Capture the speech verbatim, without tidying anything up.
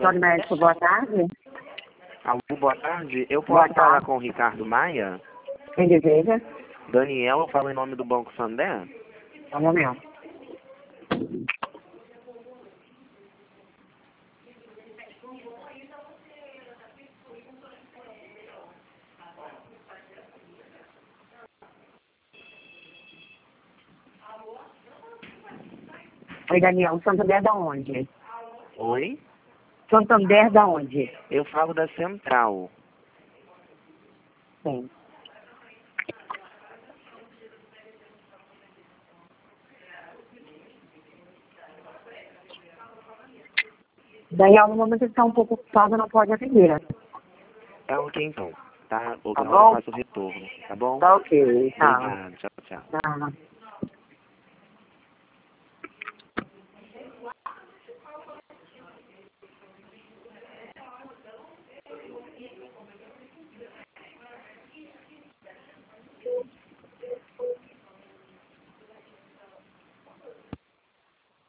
consultório médico, boa tarde. Alô, boa tarde. Eu Boa posso falar tarde. com o Ricardo Maia? Quem deseja? Daniel, eu falo em nome do Banco Santander. Um momento. Oi, Daniel. Santander da onde? Oi? Santander da onde? Eu falo da Central. Sim. Daniel, no momento está um pouco ocupado, não pode atender. Tá ok, então. Tá? O Tá que eu bom? faço o retorno. Tá bom? Tá ok, tá. Obrigado. Tchau, tchau. Tá.